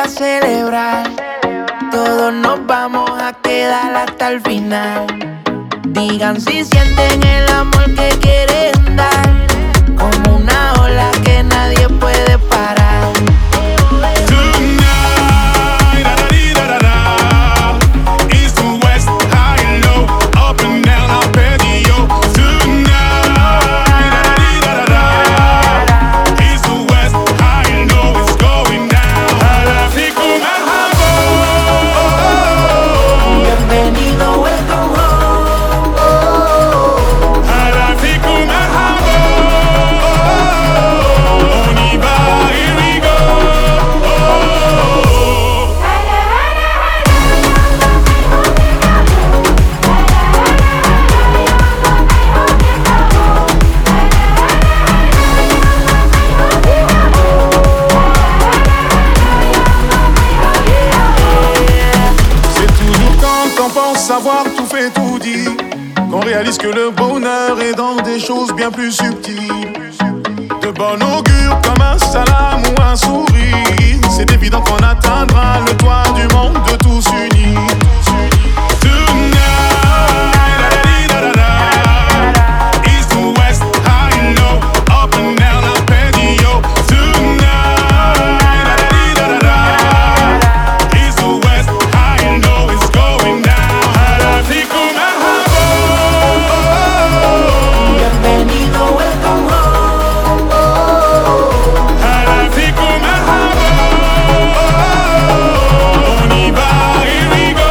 a celebrar. Todos nos vamos a quedar hasta el final. Digan si sienten el amor que quieren dar, como una ola que nadie puede parar. Tonight, da-da-dee-da-da-da, east to west, high and low, up and down, arpeggio. Tonight, da-da-dee-da-da-da, east to west, high and low, it's going down. هلا فيكم مرحبا. Bienvenido, welcome home. هلا فيكم مرحبا. On y va, here we go. C'est toujours quand on pense savoir tout fait, tout dit, qu'on réalise que le bonheur est dans des choses bien plus subtiles. De bon augure comme un salam ou un sourire, c'est évident qu'on atteindra le toit du monde de tous unis. Tonight, da-da-dee-da-da-da, east to west, high and low, up and down, arpeggio. Tonight, da-da-dee-da-da-da, east to west, high and low, it's going down. هلا فيكم مرحبا. Bienvenido, welcome home. هلا فيكم مرحبا. On y va, here we go.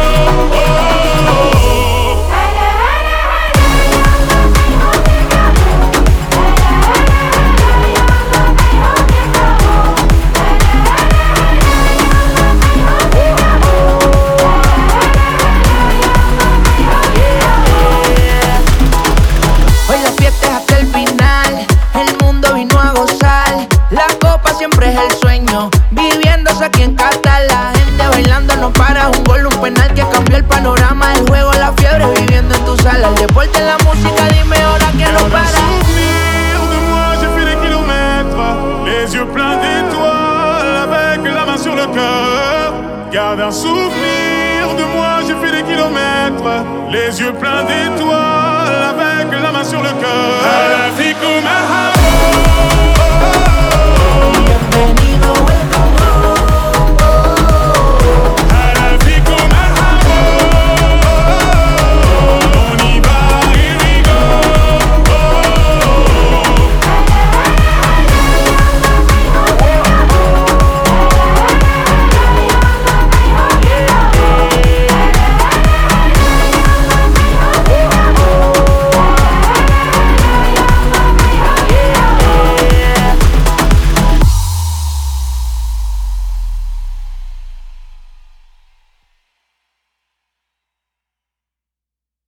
Hoy la fiesta es hasta el final, el mundo vino a gozar. La copa siempre es el sueño, viviéndose aquí en Qatar. La gente bailando no para, un gol, un penal que cambió el panorama del juego. La fiebre viviendo en tu sala, el deporte, la música, dime ahora que no Garde un para. souvenir de moi, j'ai fait des kilomètres, les yeux pleins d'étoiles, avec la main sur le cœur. Garde un souvenir de moi, j'ai fait des kilomètres, les yeux pleins d'étoiles, avec la main sur le cœur. هلا فيكم مرحبا.